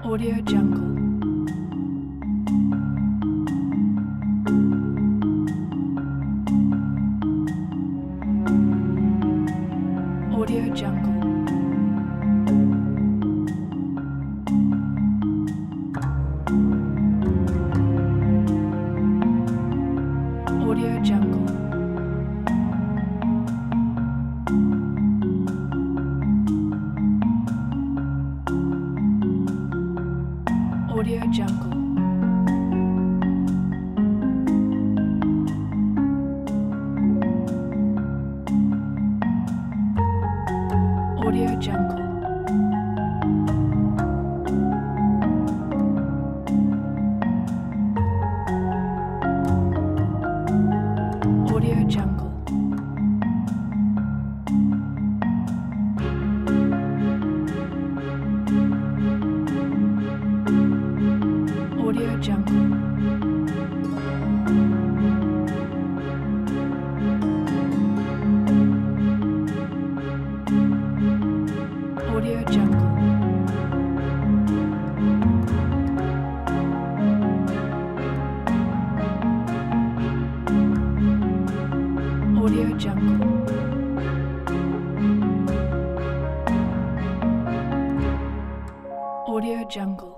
Audio Jungle. Audio Jungle. Audio Jungle. Audio Jungle. Audio Jungle. Audio Jungle. Audio Jungle. Audio Jungle. Audio Jungle. Audio Jungle.